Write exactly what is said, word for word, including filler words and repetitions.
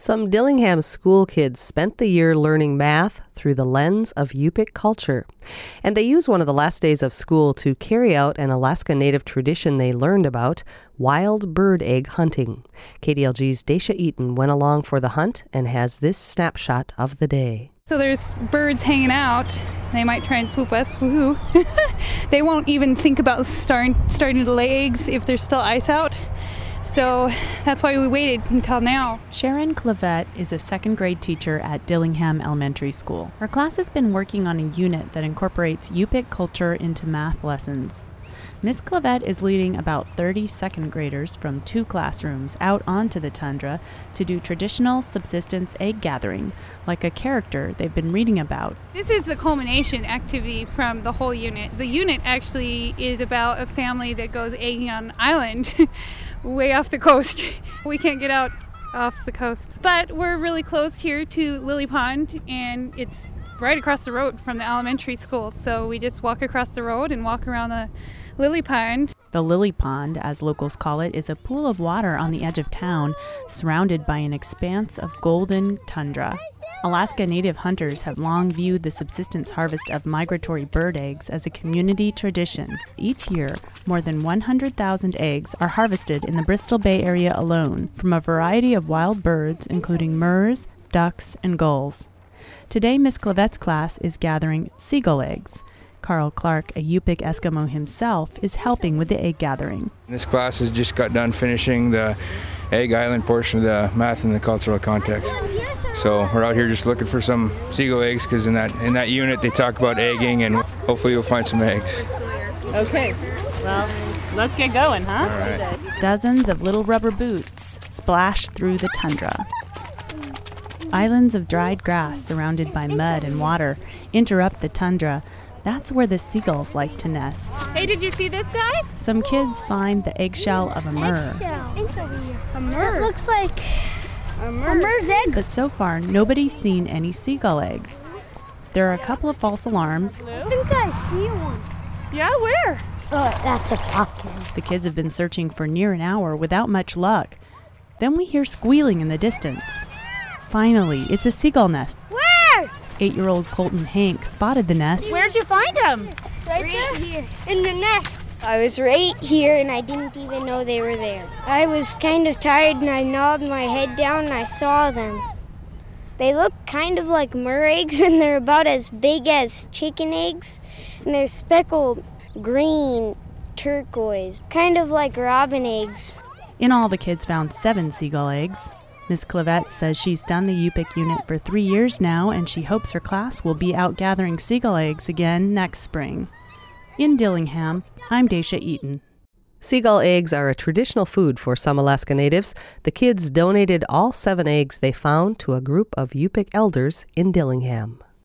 Some Dillingham school kids spent the year learning math through the lens of Yupik culture. And they use one of the last days of school to carry out an Alaska Native tradition they learned about, wild bird egg hunting. K D L G's Daisha Eaton went along for the hunt and has this snapshot of the day. So there's birds hanging out. They might try and swoop us. Woohoo. They won't even think about start, starting to lay eggs if there's still ice out. So that's why we waited until now. Sharon Clavette is a second grade teacher at Dillingham Elementary School. Her class has been working on a unit that incorporates Yupik culture into math lessons. Miss Clavette is leading about thirty second graders from two classrooms out onto the tundra to do traditional subsistence egg gathering, like a character they've been reading about. This is the culmination activity from the whole unit. The unit actually is about a family that goes egging on an island way off the coast. We can't get out off the coast. But we're really close here to Lily Pond, and it's right across the road from the elementary school. So we just walk across the road and walk around the Lily Pond. The Lily Pond, as locals call it, is a pool of water on the edge of town, surrounded by an expanse of golden tundra. Alaska Native hunters have long viewed the subsistence harvest of migratory bird eggs as a community tradition. Each year, more than one hundred thousand eggs are harvested in the Bristol Bay area alone from a variety of wild birds, including murres, ducks, and gulls. Today, Miss Clavette's class is gathering seagull eggs. Carl Clark, a Yupik Eskimo himself, is helping with the egg gathering. This class has just got done finishing the Egg Island portion of the math and the cultural context. So we're out here just looking for some seagull eggs because in that in that unit they talk about egging, and hopefully you'll find some eggs. Okay, well, let's get going, huh? All right. Dozens of little rubber boots splash through the tundra. Islands of dried grass surrounded by mud and water interrupt the tundra. That's where the seagulls like to nest. Hey, did you see this, guys? Some kids find the eggshell of a murre. A murre. It looks like a murre's egg. But so far, nobody's seen any seagull eggs. There are a couple of false alarms. I think I see one. Yeah, where? Oh, that's a falcon. The kids have been searching for near an hour without much luck. Then we hear squealing in the distance. Finally, it's a seagull nest. Where? Eight-year-old Colton Hank spotted the nest. Where'd you find them? Right, right here, in the nest. I was right here and I didn't even know they were there. I was kind of tired and I nodded my head down and I saw them. They look kind of like murre eggs and they're about as big as chicken eggs. And they're speckled green, turquoise, kind of like robin eggs. In all, the kids found seven seagull eggs. Miss Clavette says she's done the Yupik unit for three years now, and she hopes her class will be out gathering seagull eggs again next spring. In Dillingham, I'm Daisha Eaton. Seagull eggs are a traditional food for some Alaska Natives. The kids donated all seven eggs they found to a group of Yupik elders in Dillingham.